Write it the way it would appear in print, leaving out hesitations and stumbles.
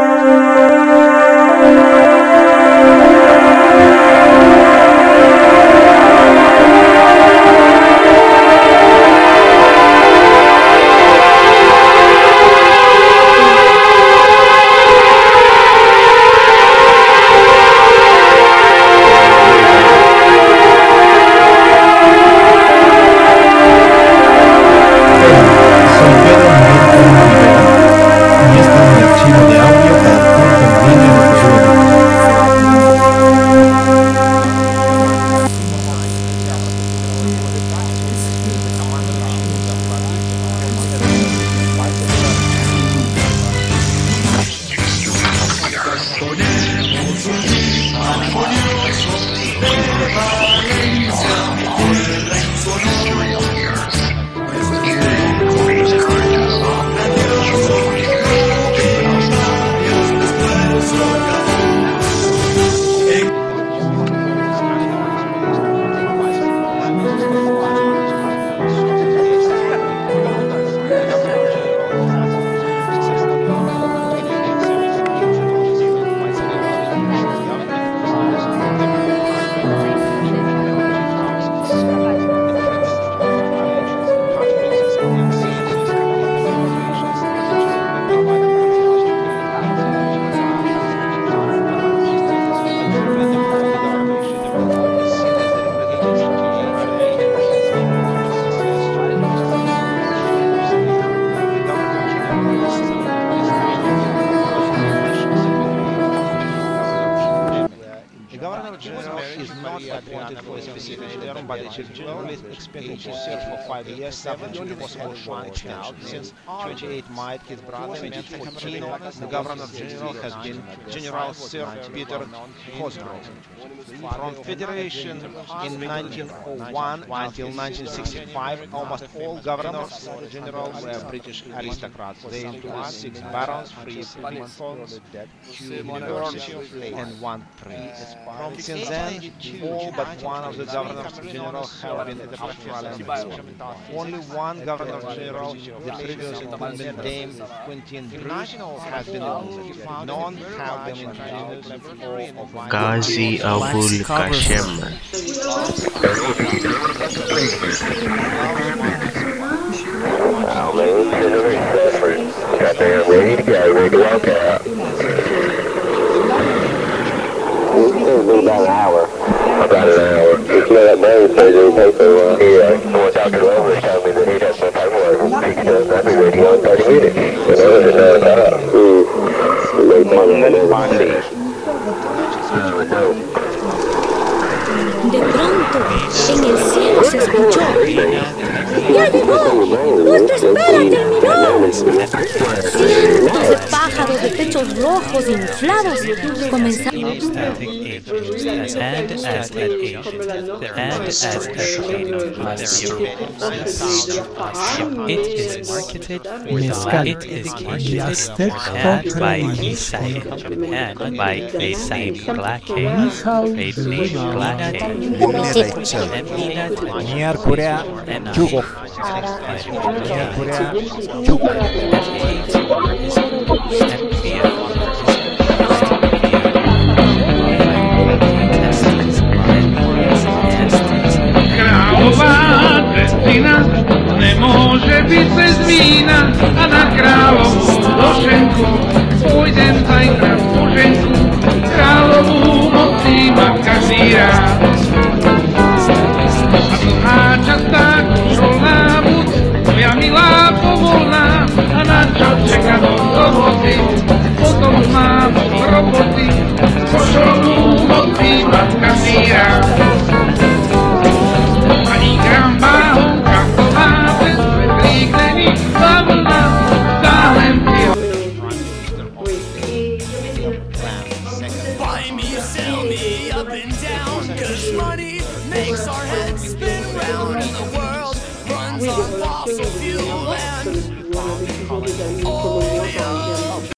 but it is generally expected to sit for 5 years, subject to possible short extension. Since 28 May, his brother made 14, the Governor-General has been General Sir Peter Cosgrove. From Federation in 1901 until 1965, almost all Governors-General were British aristocrats. They included 6 barons, 3 Plymouths, 2 universities, and 1 prince. Since then, all but one of the Governors-General have been Australian born. Only one Governor-General, the previous incumbent Dame Quentin Bruce, has been elected. None have been included or Ghazi Abul Kashem. Goddamn, ready to go, ready to walk out. It'll be about an hour. About an hour. Just let that man say they'll pay for a while. Yeah, once Dr. Rover told me that he'd have some paperwork picked up, I'd be ready on 30 minutes. But I was just out of De pronto, en el cielo se escuchó: ¡Ya llegó! ¡Nuestra espera terminó! Cientos de pájaros de pechos rojos inflados comenzaron. Miercurea Yugo. Miercurea Yugo. Králová Drestina nemôže byť bez vína a na kráľovú loženku pôjdem zajtra v koženku. Kráľovú mocí má každý rád. A dlhá častá košolná buď moja milá povolná a na čo čeka do soboty, potom mám roboty. Košolnú mocí má každý rád. Buy me, sell me, up and down, 'cause money makes our heads spin round, and the world runs on fossil fuel and